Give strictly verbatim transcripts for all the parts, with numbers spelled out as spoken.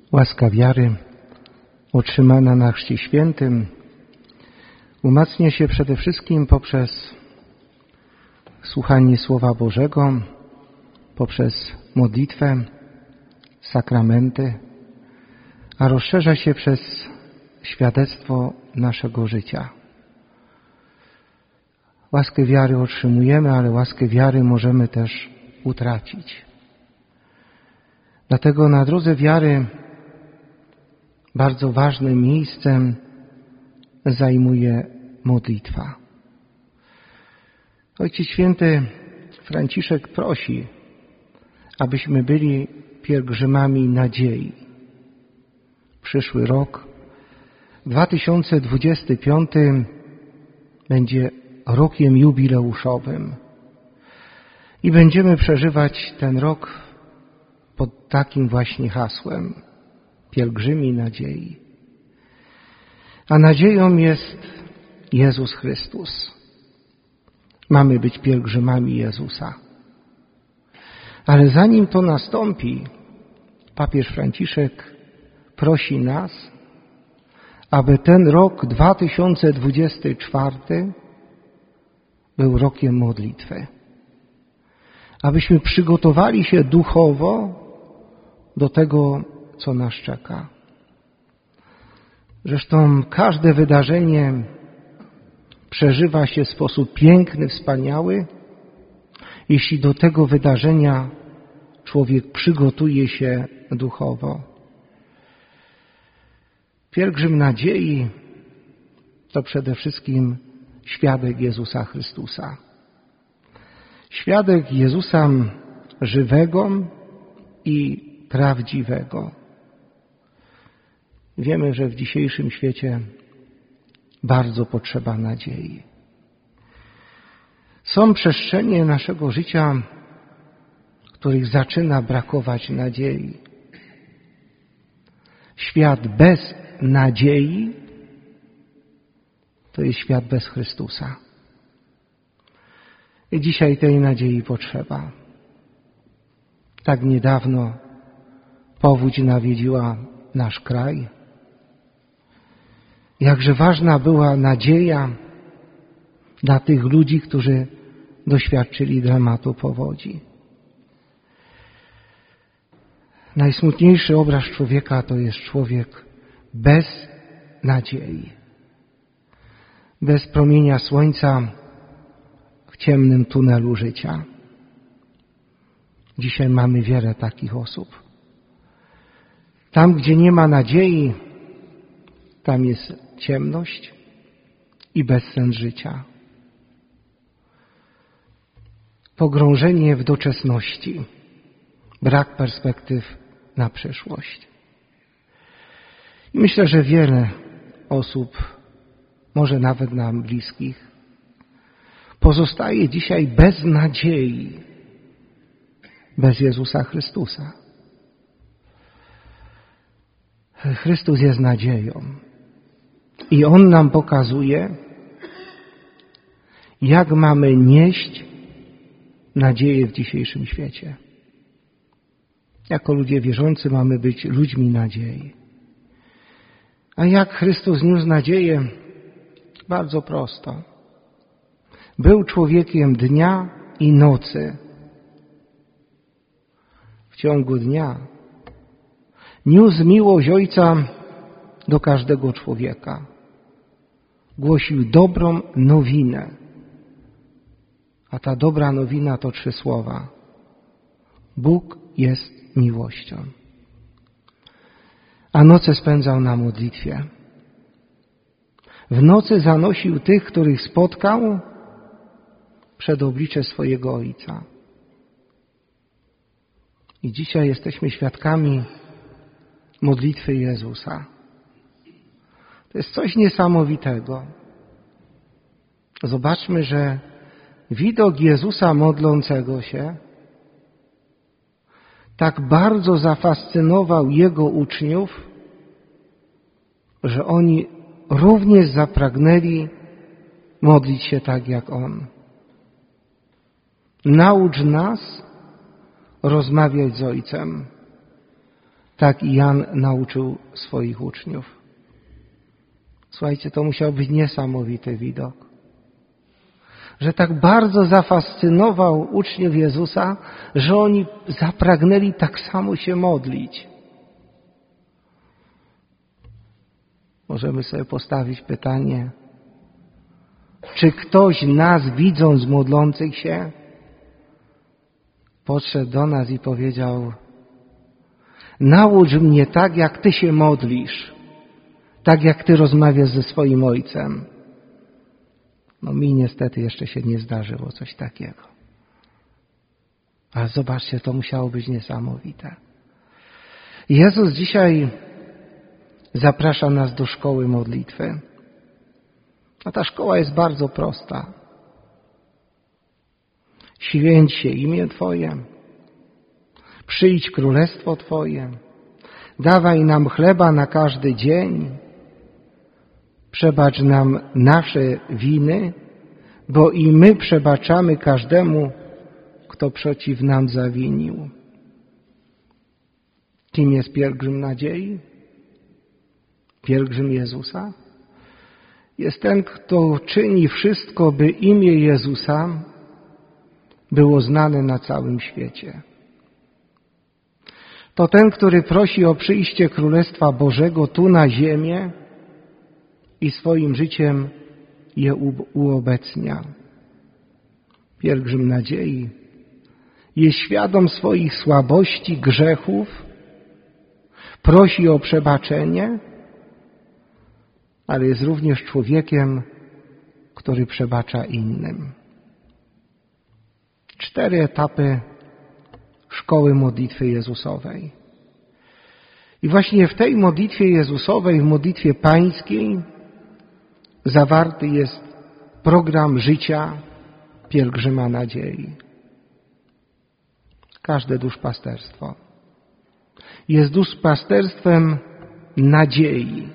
Łaska wiary otrzymana na Chrzcie Świętym umacnia się przede wszystkim poprzez słuchanie Słowa Bożego, poprzez modlitwę, sakramenty, a rozszerza się przez świadectwo naszego życia. Łaskę wiary otrzymujemy, ale łaskę wiary możemy też utracić. Dlatego na drodze wiary bardzo ważnym miejscem zajmuje modlitwa. Ojciec Święty Franciszek prosi, abyśmy byli pielgrzymami nadziei. Przyszły rok, dwa tysiące dwudziesty piąty, będzie rokiem jubileuszowym i będziemy przeżywać ten rok pod takim właśnie hasłem: pielgrzymi nadziei. A nadzieją jest Jezus Chrystus. Mamy być pielgrzymami Jezusa. Ale zanim to nastąpi, papież Franciszek prosi nas, aby ten rok dwa tysiące dwudziesty czwarty był rokiem modlitwy. Abyśmy przygotowali się duchowo do tego, co nas czeka. Zresztą każde wydarzenie przeżywa się w sposób piękny, wspaniały, jeśli do tego wydarzenia człowiek przygotuje się duchowo. Pielgrzym nadziei to przede wszystkim świadek Jezusa Chrystusa. Świadek Jezusa żywego i prawdziwego. Wiemy, że w dzisiejszym świecie bardzo potrzeba nadziei. Są przestrzenie naszego życia, w których zaczyna brakować nadziei. Świat bez nadziei to jest świat bez Chrystusa. I dzisiaj tej nadziei potrzeba. Tak niedawno powódź nawiedziła nasz kraj. Jakże ważna była nadzieja dla tych ludzi, którzy doświadczyli dramatu powodzi. Najsmutniejszy obraz człowieka to jest człowiek bez nadziei. Bez promienia słońca w ciemnym tunelu życia. Dzisiaj mamy wiele takich osób. Tam, gdzie nie ma nadziei, tam jest ciemność i bezsens życia. Pogrążenie w doczesności, brak perspektyw na przyszłość. I myślę, że wiele osób, może nawet nam bliskich, pozostaje dzisiaj bez nadziei, bez Jezusa Chrystusa. Chrystus jest nadzieją. I On nam pokazuje, jak mamy nieść nadzieję w dzisiejszym świecie. Jako ludzie wierzący mamy być ludźmi nadziei. A jak Chrystus niósł nadzieję? Bardzo prosto. Był człowiekiem dnia i nocy. W ciągu dnia niósł miłość Ojca do każdego człowieka. Głosił dobrą nowinę. A ta dobra nowina to trzy słowa. Bóg jest miłością. A noce spędzał na modlitwie. W nocy zanosił tych, których spotkał, przed oblicze swojego Ojca. I dzisiaj jesteśmy świadkami modlitwy Jezusa. To jest coś niesamowitego. Zobaczmy, że widok Jezusa modlącego się tak bardzo zafascynował Jego uczniów, że oni również zapragnęli modlić się tak jak On. Naucz nas rozmawiać z Ojcem. tak i Jan nauczył swoich uczniów. Słuchajcie, to musiał być niesamowity widok, że tak bardzo zafascynował uczniów Jezusa, że oni zapragnęli tak samo się modlić. Możemy sobie postawić pytanie, czy ktoś nas, widząc modlących się, podszedł do nas i powiedział: naucz mnie tak, jak Ty się modlisz, tak jak Ty rozmawiasz ze swoim Ojcem. No mi niestety jeszcze się nie zdarzyło coś takiego. Ale zobaczcie, to musiało być niesamowite. Jezus dzisiaj zaprasza nas do szkoły modlitwy. A ta szkoła jest bardzo prosta. Święć się imię Twoje, przyjdź królestwo Twoje, dawaj nam chleba na każdy dzień, przebacz nam nasze winy, bo i my przebaczamy każdemu, kto przeciw nam zawinił. Kim jest pielgrzym nadziei? Pielgrzym Jezusa? Jest ten, kto czyni wszystko, by imię Jezusa było znane na całym świecie. To ten, który prosi o przyjście Królestwa Bożego tu na ziemię i swoim życiem je uobecnia. Pielgrzym nadziei jest świadom swoich słabości, grzechów, prosi o przebaczenie, ale jest również człowiekiem, który przebacza innym. Cztery etapy szkoły modlitwy Jezusowej. I właśnie w tej modlitwie Jezusowej, w modlitwie pańskiej zawarty jest program życia pielgrzyma nadziei. Każde duszpasterstwo jest duszpasterstwem nadziei.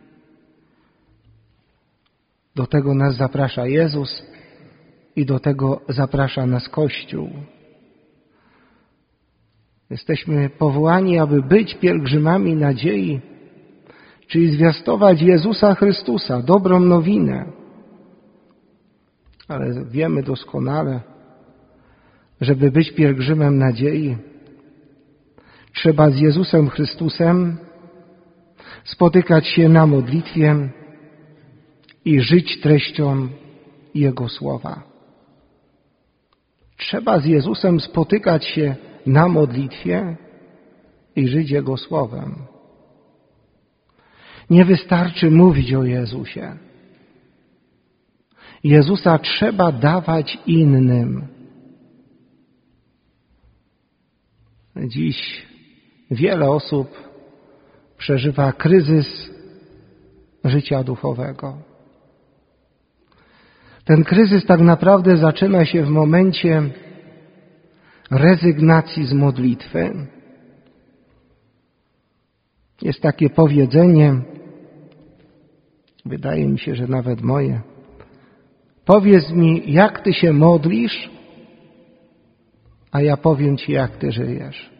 Do tego nas zaprasza Jezus i do tego zaprasza nas Kościół. Jesteśmy powołani, aby być pielgrzymami nadziei, czyli zwiastować Jezusa Chrystusa, dobrą nowinę. Ale wiemy doskonale, żeby być pielgrzymem nadziei, trzeba z Jezusem Chrystusem spotykać się na modlitwie i żyć treścią Jego słowa. Trzeba z Jezusem spotykać się na modlitwie i żyć Jego słowem. Nie wystarczy mówić o Jezusie. Jezusa trzeba dawać innym. Dziś wiele osób przeżywa kryzys życia duchowego. Ten kryzys tak naprawdę zaczyna się w momencie rezygnacji z modlitwy. Jest takie powiedzenie, wydaje mi się, że nawet moje. Powiedz mi, jak ty się modlisz, a ja powiem ci, jak ty żyjesz.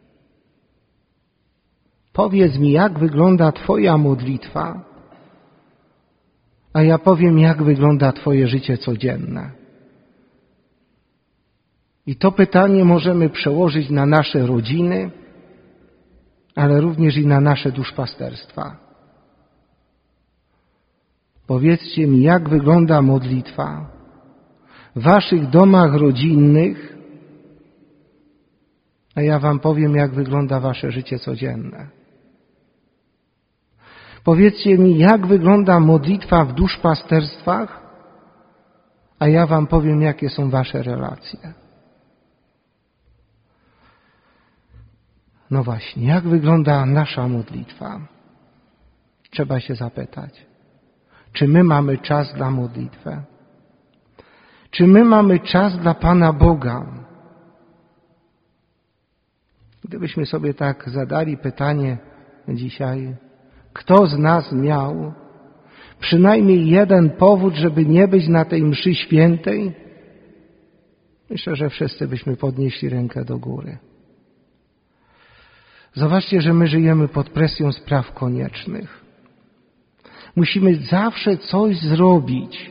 Powiedz mi, jak wygląda twoja modlitwa, a ja powiem, jak wygląda twoje życie codzienne. I to pytanie możemy przełożyć na nasze rodziny, ale również i na nasze duszpasterstwa. Powiedzcie mi, jak wygląda modlitwa w waszych domach rodzinnych, a ja wam powiem, jak wygląda wasze życie codzienne. Powiedzcie mi, jak wygląda modlitwa w duszpasterstwach, a ja wam powiem, jakie są wasze relacje. No właśnie, jak wygląda nasza modlitwa? Trzeba się zapytać, czy my mamy czas dla modlitwy? Czy my mamy czas dla Pana Boga? Gdybyśmy sobie tak zadali pytanie dzisiaj, kto z nas miał przynajmniej jeden powód, żeby nie być na tej mszy świętej? Myślę, że wszyscy byśmy podnieśli rękę do góry. Zobaczcie, że my żyjemy pod presją spraw koniecznych. Musimy zawsze coś zrobić.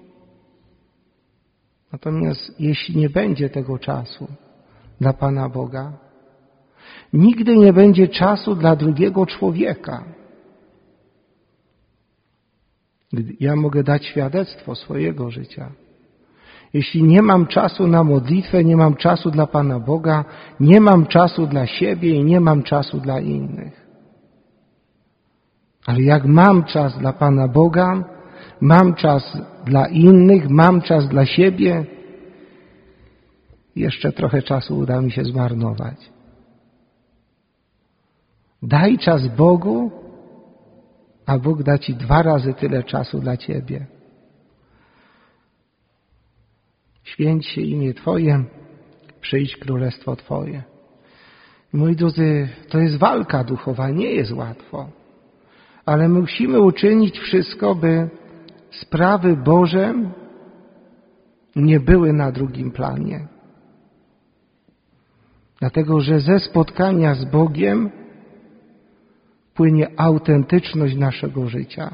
Natomiast jeśli nie będzie tego czasu dla Pana Boga, nigdy nie będzie czasu dla drugiego człowieka. Ja mogę dać świadectwo swojego życia. Jeśli nie mam czasu na modlitwę, nie mam czasu dla Pana Boga, nie mam czasu dla siebie i nie mam czasu dla innych. Ale jak mam czas dla Pana Boga, mam czas dla innych, mam czas dla siebie, jeszcze trochę czasu uda mi się zmarnować. Daj czas Bogu, a Bóg da Ci dwa razy tyle czasu dla Ciebie. Święć się imię Twoje, przyjdź królestwo Twoje. Moi drodzy, to jest walka duchowa, nie jest łatwo. Ale my musimy uczynić wszystko, by sprawy Boże nie były na drugim planie. Dlatego, że ze spotkania z Bogiem płynie autentyczność naszego życia.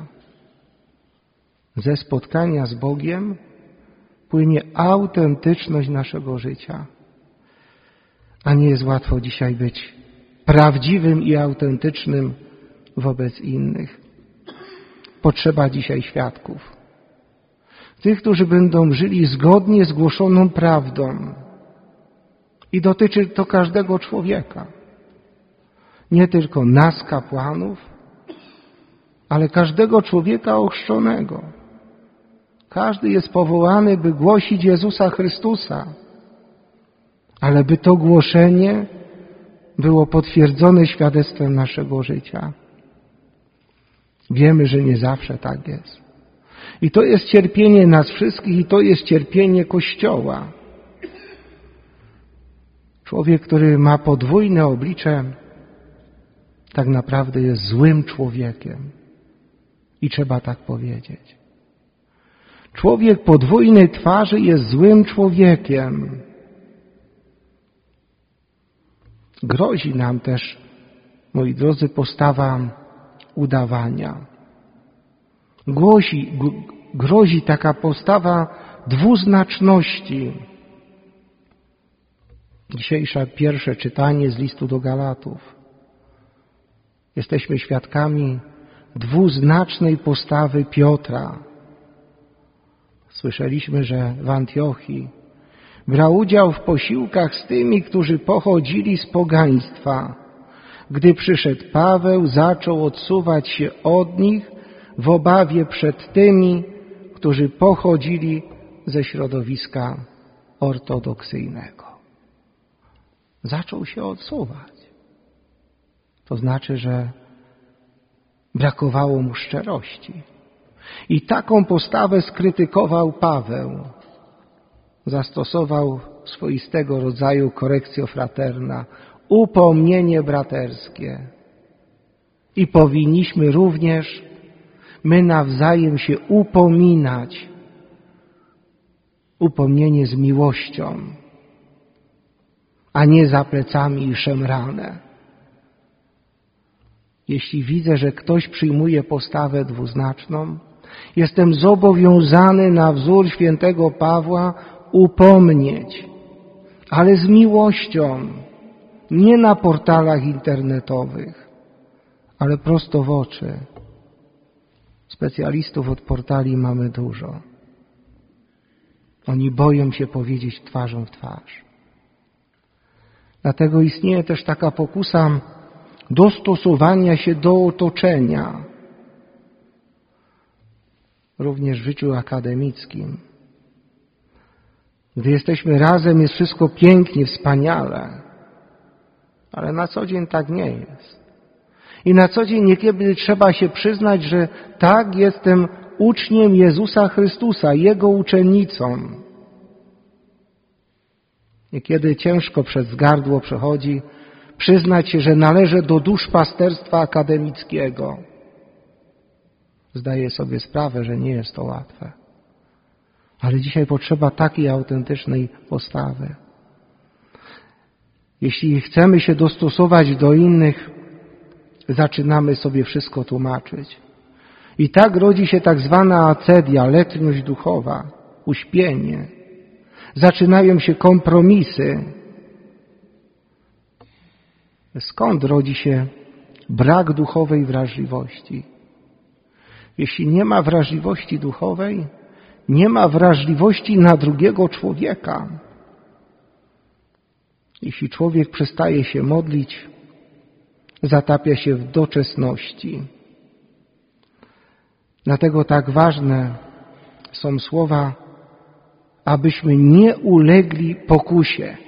Ze spotkania z Bogiem płynie autentyczność naszego życia. A nie jest łatwo dzisiaj być prawdziwym i autentycznym wobec innych. Potrzeba dzisiaj świadków. Tych, którzy będą żyli zgodnie z głoszoną prawdą. I dotyczy to każdego człowieka. Nie tylko nas, kapłanów, ale każdego człowieka ochrzczonego. Każdy jest powołany, by głosić Jezusa Chrystusa. Ale by to głoszenie było potwierdzone świadectwem naszego życia. Wiemy, że nie zawsze tak jest. I to jest cierpienie nas wszystkich i to jest cierpienie Kościoła. Człowiek, który ma podwójne oblicze, tak naprawdę jest złym człowiekiem. I trzeba tak powiedzieć. Człowiek podwójnej twarzy jest złym człowiekiem. Grozi nam też, moi drodzy, postawa udawania. Głosi, g- grozi taka postawa dwuznaczności. Dzisiejsze pierwsze czytanie z listu do Galatów. Jesteśmy świadkami dwuznacznej postawy Piotra. Słyszeliśmy, że w Antiochii brał udział w posiłkach z tymi, którzy pochodzili z pogaństwa. Gdy przyszedł Paweł, zaczął odsuwać się od nich w obawie przed tymi, którzy pochodzili ze środowiska ortodoksyjnego. Zaczął się odsuwać. To znaczy, że brakowało mu szczerości. I taką postawę skrytykował Paweł. Zastosował swoistego rodzaju correctio fraterna, upomnienie braterskie. I powinniśmy również my nawzajem się upominać. Upomnienie z miłością, a nie za plecami i szemrane. Jeśli widzę, że ktoś przyjmuje postawę dwuznaczną, jestem zobowiązany na wzór świętego Pawła upomnieć, ale z miłością, nie na portalach internetowych, ale prosto w oczy. Specjalistów od portali mamy dużo. Oni boją się powiedzieć twarzą w twarz. Dlatego istnieje też taka pokusa dostosowania się do otoczenia. Również w życiu akademickim. Gdy jesteśmy razem, jest wszystko pięknie, wspaniale. Ale na co dzień tak nie jest. I na co dzień niekiedy trzeba się przyznać, że tak, jestem uczniem Jezusa Chrystusa, Jego uczennicą. Niekiedy ciężko przez gardło przechodzi przyznać się, że należę do duszpasterstwa akademickiego. Zdaję sobie sprawę, że nie jest to łatwe. Ale dzisiaj potrzeba takiej autentycznej postawy. Jeśli chcemy się dostosować do innych, zaczynamy sobie wszystko tłumaczyć. I tak rodzi się tak zwana acedia, letniość duchowa, uśpienie. Zaczynają się kompromisy. Skąd rodzi się brak duchowej wrażliwości? Jeśli nie ma wrażliwości duchowej, nie ma wrażliwości na drugiego człowieka. Jeśli człowiek przestaje się modlić, zatapia się w doczesności. Dlatego tak ważne są słowa, abyśmy nie ulegli pokusie.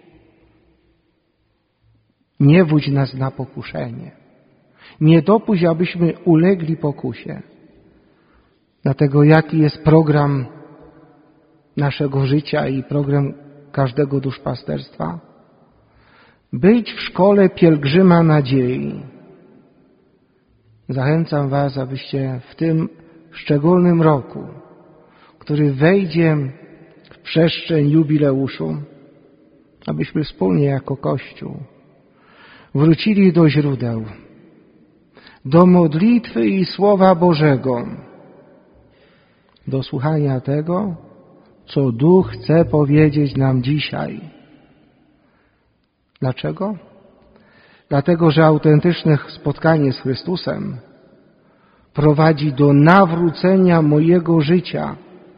Nie wódź nas na pokuszenie. Nie dopuść, abyśmy ulegli pokusie. Dlatego jaki jest program naszego życia i program każdego duszpasterstwa? Być w szkole pielgrzyma nadziei. Zachęcam Was, abyście w tym szczególnym roku, który wejdzie w przestrzeń jubileuszu, abyśmy wspólnie jako Kościół wrócili do źródeł, do modlitwy i Słowa Bożego, do słuchania tego, co Duch chce powiedzieć nam dzisiaj. Dlaczego? Dlatego, że autentyczne spotkanie z Chrystusem prowadzi do nawrócenia mojego życia,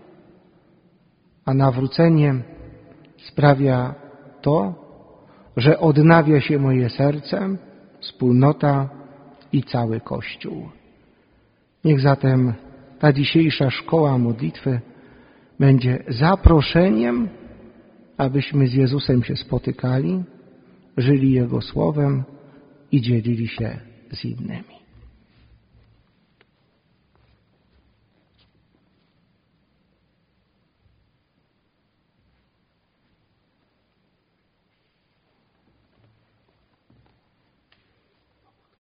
a nawrócenie sprawia to, że odnawia się moje serce, wspólnota i cały Kościół. Niech zatem ta dzisiejsza szkoła modlitwy będzie zaproszeniem, abyśmy z Jezusem się spotykali, żyli Jego Słowem i dzielili się z innymi.